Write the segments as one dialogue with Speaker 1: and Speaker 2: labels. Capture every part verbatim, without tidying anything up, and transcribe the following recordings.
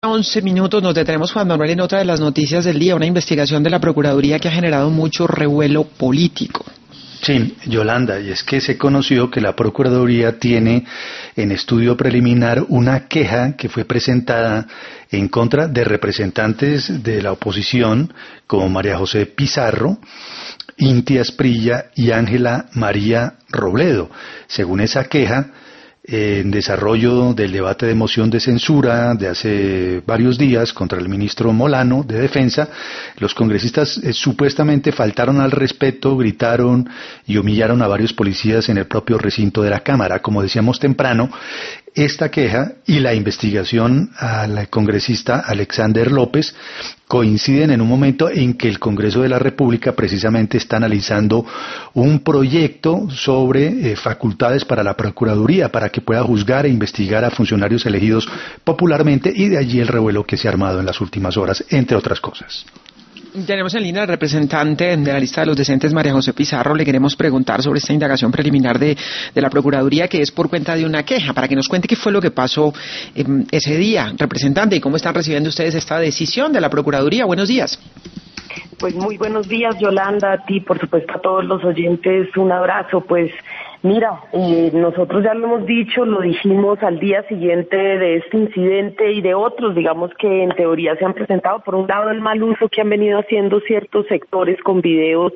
Speaker 1: once minutos nos detenemos, Juan Manuel, en otra de las noticias del día, una investigación de la Procuraduría que ha generado mucho revuelo político.
Speaker 2: Sí, Yolanda, y es que se conoció que la Procuraduría tiene en estudio preliminar una queja que fue presentada en contra de representantes de la oposición como María José Pizarro, Inti Asprilla y Ángela María Robledo. Según esa queja, en desarrollo del debate de moción de censura de hace varios días contra el ministro Molano de Defensa, los congresistas eh, supuestamente faltaron al respeto, gritaron y humillaron a varios policías en el propio recinto de la Cámara. Como decíamos temprano, esta queja y la investigación al congresista Alexander López coinciden en un momento en que el Congreso de la República precisamente está analizando un proyecto sobre eh, facultades para la Procuraduría, para que pueda juzgar e investigar a funcionarios elegidos popularmente, y de allí el revuelo que se ha armado en las últimas horas, entre otras cosas.
Speaker 1: Tenemos en línea al representante de la lista de los decentes, María José Pizarro. Le queremos preguntar sobre esta indagación preliminar de, de la Procuraduría, que es por cuenta de una queja, para que nos cuente qué fue lo que pasó eh, ese día, representante, y cómo están recibiendo ustedes esta decisión de la Procuraduría. Buenos días.
Speaker 3: Pues muy buenos días, Yolanda, a ti, por supuesto, a todos los oyentes, un abrazo. Pues mira, eh, nosotros ya lo hemos dicho, lo dijimos al día siguiente de este incidente y de otros, digamos, que en teoría se han presentado. Por un lado, el mal uso que han venido haciendo ciertos sectores con videos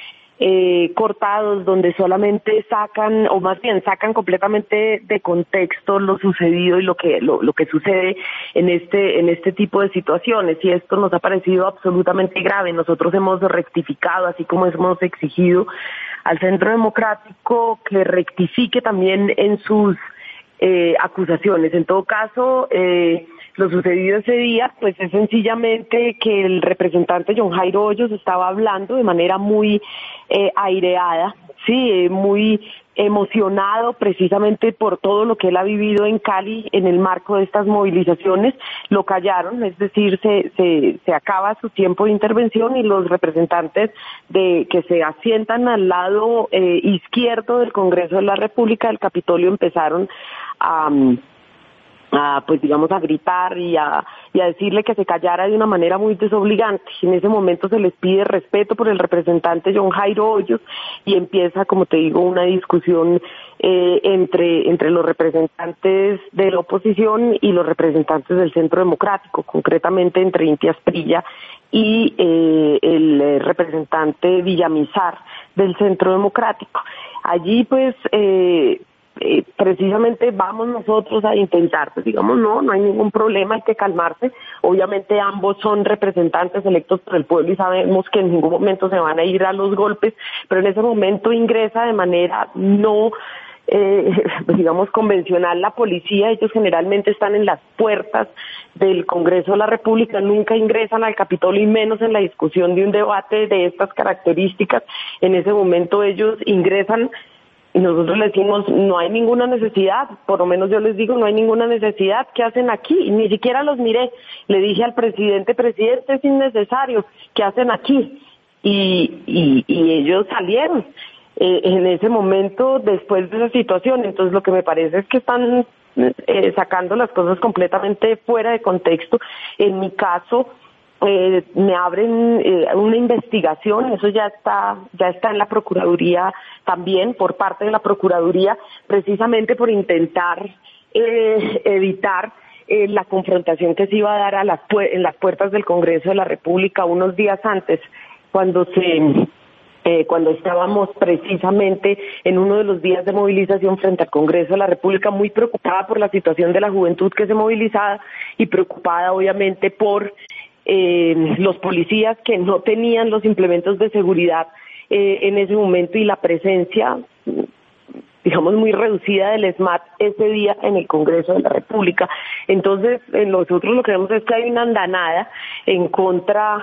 Speaker 3: Eh, cortados, donde solamente sacan, o más bien sacan completamente de contexto lo sucedido y lo que lo, lo que sucede en este en este tipo de situaciones, y esto nos ha parecido absolutamente grave. Nosotros hemos rectificado, así como hemos exigido al Centro Democrático que rectifique también en sus eh, acusaciones. En todo caso, eh, lo sucedido ese día, pues es sencillamente que el representante John Jairo Hoyos estaba hablando de manera muy eh, aireada, sí, eh, muy emocionado precisamente por todo lo que él ha vivido en Cali en el marco de estas movilizaciones. Lo callaron, es decir, se se, se acaba su tiempo de intervención y los representantes de que se asientan al lado eh, izquierdo del Congreso de la República, del Capitolio, empezaron a... a pues digamos a gritar y a, y a decirle que se callara de una manera muy desobligante. En ese momento se les pide respeto por el representante John Jairo Hoyos y empieza, como te digo, una discusión eh, entre entre los representantes de la oposición y los representantes del Centro Democrático, concretamente entre Inti Asprilla y eh, el representante Villamizar del Centro Democrático. Allí pues eh, Eh, precisamente vamos nosotros a intentar, pues digamos, no, no hay ningún problema, hay que calmarse. Obviamente ambos son representantes electos por el pueblo y sabemos que en ningún momento se van a ir a los golpes, pero en ese momento ingresa de manera no, eh, digamos, convencional la policía. Ellos generalmente están en las puertas del Congreso de la República, nunca ingresan al Capitolio y menos en la discusión de un debate de estas características. En ese momento ellos ingresan y nosotros les decimos, no hay ninguna necesidad, por lo menos yo les digo, no hay ninguna necesidad, ¿qué hacen aquí? Y ni siquiera los miré, le dije al presidente, presidente, es innecesario, ¿qué hacen aquí? Y, y, y ellos salieron eh, en ese momento después de esa situación. Entonces lo que me parece es que están eh, sacando las cosas completamente fuera de contexto. En mi caso, Eh, me abren eh, una investigación, eso ya está ya está en la Procuraduría también, por parte de la Procuraduría, precisamente por intentar eh, evitar eh, la confrontación que se iba a dar a las pu- en las puertas del Congreso de la República unos días antes, cuando se eh, cuando estábamos precisamente en uno de los días de movilización frente al Congreso de la República, muy preocupada por la situación de la juventud que se movilizaba y preocupada obviamente por Eh, los policías que no tenían los implementos de seguridad eh, en ese momento y la presencia, digamos, muy reducida del SMAT ese día en el Congreso de la República. Entonces, eh, nosotros lo que vemos es que hay una andanada en contra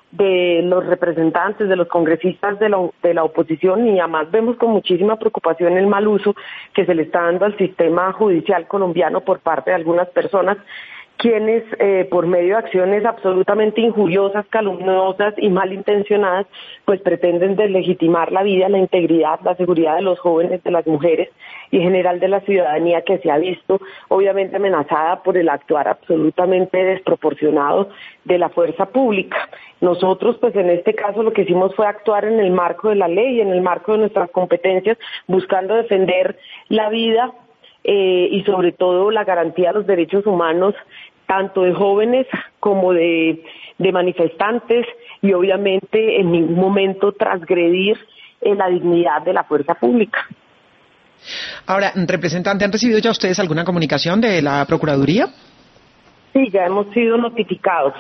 Speaker 3: de los representantes, de los congresistas de la, de la oposición, y además vemos con muchísima preocupación el mal uso que se le está dando al sistema judicial colombiano por parte de algunas personas quienes eh, por medio de acciones absolutamente injuriosas, calumniosas y malintencionadas, pues pretenden deslegitimar la vida, la integridad, la seguridad de los jóvenes, de las mujeres y en general de la ciudadanía, que se ha visto obviamente amenazada por el actuar absolutamente desproporcionado de la fuerza pública. Nosotros, pues en este caso, lo que hicimos fue actuar en el marco de la ley, en el marco de nuestras competencias, buscando defender la vida eh, y sobre todo la garantía de los derechos humanos, tanto de jóvenes como de, de manifestantes, y obviamente en ningún momento transgredir eh, la dignidad de la fuerza pública.
Speaker 1: Ahora, representante, ¿han recibido ya ustedes alguna comunicación de la Procuraduría?
Speaker 3: Sí, ya hemos sido notificados.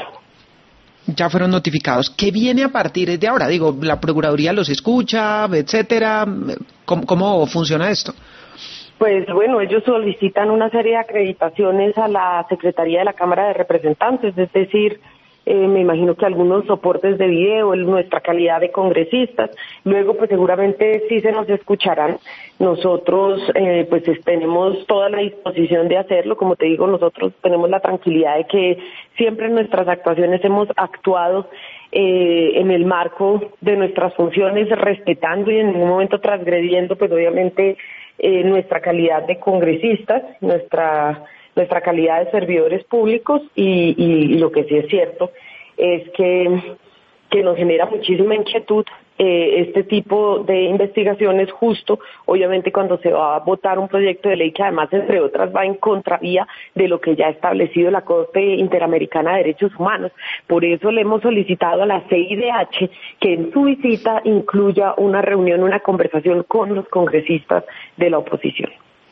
Speaker 1: Ya fueron notificados. ¿Qué viene a partir de ahora? Digo, la Procuraduría los escucha, etcétera. ¿Cómo, cómo funciona esto?
Speaker 3: Pues bueno, ellos solicitan una serie de acreditaciones a la Secretaría de la Cámara de Representantes, es decir, eh, me imagino que algunos soportes de video, en nuestra calidad de congresistas. Luego, pues seguramente sí se nos escucharán. Nosotros, eh, pues tenemos toda la disposición de hacerlo. Como te digo, nosotros tenemos la tranquilidad de que siempre en nuestras actuaciones hemos actuado eh, en el marco de nuestras funciones, respetando y en ningún momento transgrediendo, pues obviamente, eh, nuestra calidad de congresistas, nuestra nuestra calidad de servidores públicos, y, y, y lo que sí es cierto es que, que nos genera muchísima inquietud eh, este tipo de investigaciones, justo obviamente cuando se va a votar un proyecto de ley que además, entre otras, va en contravía de lo que ya ha establecido la Corte Interamericana de Derechos Humanos. Por eso le hemos solicitado a la C I D H que en su visita incluya una reunión, una conversación con los congresistas de la oposición.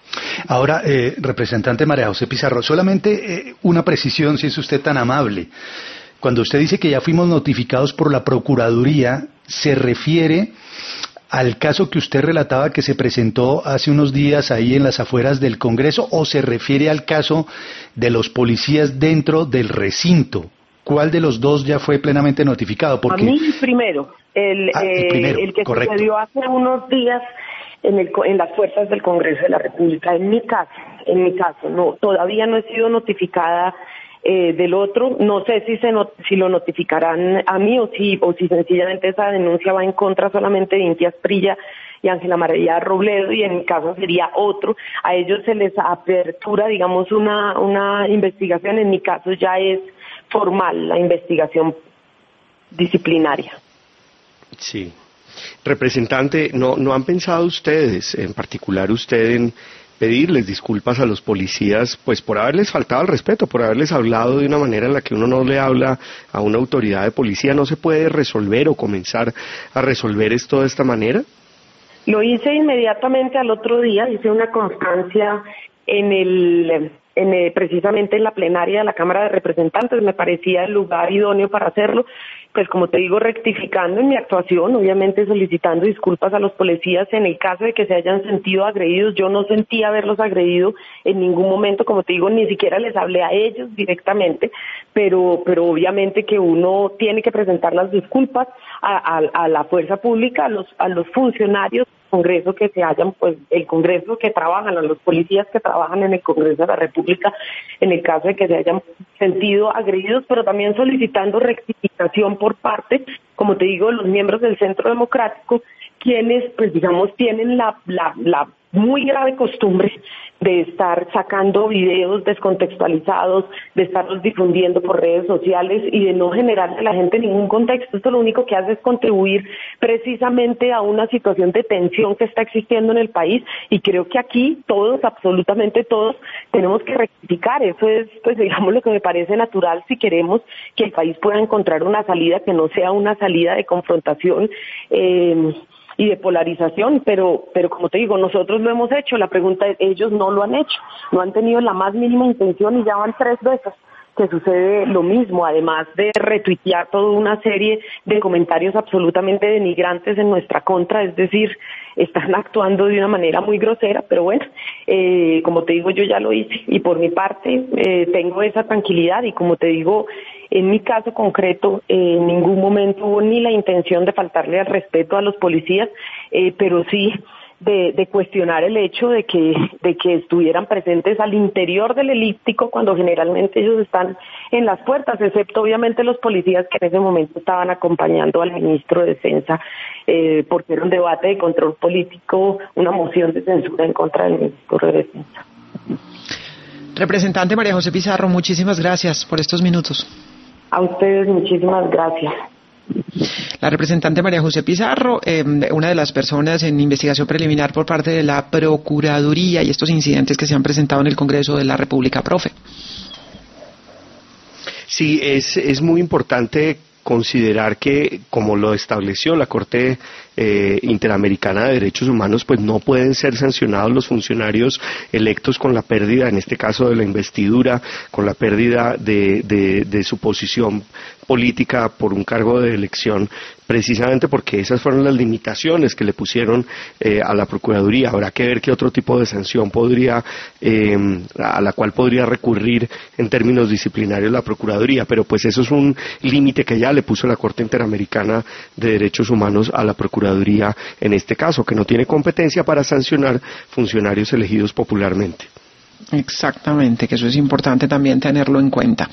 Speaker 2: Ahora, eh, representante María José Pizarro, solamente eh, una precisión, si es usted tan amable. Cuando usted dice que ya fuimos notificados por la Procuraduría, ¿se refiere al caso que usted relataba que se presentó hace unos días ahí en las afueras del Congreso, o se refiere al caso de los policías dentro del recinto? ¿Cuál de los dos ya fue plenamente notificado? Porque...
Speaker 3: A mí primero, el, ah, el, primero, eh, el que correcto. Sucedió hace unos días en, el, en las fuerzas del Congreso de la República. En mi caso, en mi caso, no, todavía no he sido notificada eh, del otro. No sé si se not, si lo notificarán a mí o si o si sencillamente esa denuncia va en contra solamente de Inti Asprilla y Ángela María Robledo, y en mi caso sería otro. A ellos se les apertura, digamos, una una investigación. En mi caso ya es formal la investigación disciplinaria.
Speaker 4: Sí. Representante, ¿no, no han pensado ustedes, en particular usted, en pedirles disculpas a los policías, pues por haberles faltado al respeto, por haberles hablado de una manera en la que uno no le habla a una autoridad de policía? ¿No se puede resolver o comenzar a resolver esto de esta manera?
Speaker 3: Lo hice inmediatamente al otro día, hice una constancia en el... En, eh, precisamente en la plenaria de la Cámara de Representantes. Me parecía el lugar idóneo para hacerlo, pues como te digo, rectificando en mi actuación, obviamente solicitando disculpas a los policías en el caso de que se hayan sentido agredidos. Yo no sentí haberlos agredido en ningún momento, como te digo, ni siquiera les hablé a ellos directamente, pero pero obviamente que uno tiene que presentar las disculpas a, a, a la fuerza pública, a los a los funcionarios Congreso que se hayan, pues el Congreso que trabajan, a los policías que trabajan en el Congreso de la República, en el caso de que se hayan sentido agredidos, pero también solicitando rectificación por parte, como te digo, de los miembros del Centro Democrático, quienes, pues digamos, tienen la la la muy grave costumbre de estar sacando videos descontextualizados, de estarlos difundiendo por redes sociales y de no generarle a la gente ningún contexto. Esto lo único que hace es contribuir precisamente a una situación de tensión que está existiendo en el país, y creo que aquí todos, absolutamente todos, tenemos que rectificar. Eso es, pues digamos, lo que me parece natural si queremos que el país pueda encontrar una salida que no sea una salida de confrontación eh, y de polarización, pero pero como te digo, nosotros lo hemos hecho. La pregunta es, ellos no lo han hecho, no han tenido la más mínima intención, y ya van tres veces que sucede lo mismo, además de retuitear toda una serie de comentarios absolutamente denigrantes en nuestra contra. Es decir, están actuando de una manera muy grosera, pero bueno, eh, como te digo, yo ya lo hice, y por mi parte eh, tengo esa tranquilidad, y como te digo, en mi caso concreto, eh, en ningún momento hubo ni la intención de faltarle al respeto a los policías, eh, pero sí de, de cuestionar el hecho de que, de que estuvieran presentes al interior del elíptico cuando generalmente ellos están en las puertas, excepto obviamente los policías que en ese momento estaban acompañando al ministro de Defensa, eh, porque era un debate de control político, una moción de censura en contra del ministro de Defensa.
Speaker 1: Representante María José Pizarro, muchísimas gracias por estos minutos.
Speaker 3: A ustedes muchísimas gracias.
Speaker 1: La representante María José Pizarro, eh, una de las personas en investigación preliminar por parte de la Procuraduría y estos incidentes que se han presentado en el Congreso de la República, profe.
Speaker 4: Sí, es, es muy importante considerar que, como lo estableció la Corte eh, Interamericana de Derechos Humanos, pues no pueden ser sancionados los funcionarios electos con la pérdida, en este caso de la investidura, con la pérdida de, de, de su posición política por un cargo de elección, precisamente porque esas fueron las limitaciones que le pusieron eh, a la Procuraduría. Habrá que ver qué otro tipo de sanción podría, eh, a la cual podría recurrir en términos disciplinarios la Procuraduría, pero pues eso es un límite que ya le puso la Corte Interamericana de Derechos Humanos a la Procuraduría en este caso, que no tiene competencia para sancionar funcionarios elegidos popularmente.
Speaker 1: Exactamente, que eso es importante también tenerlo en cuenta.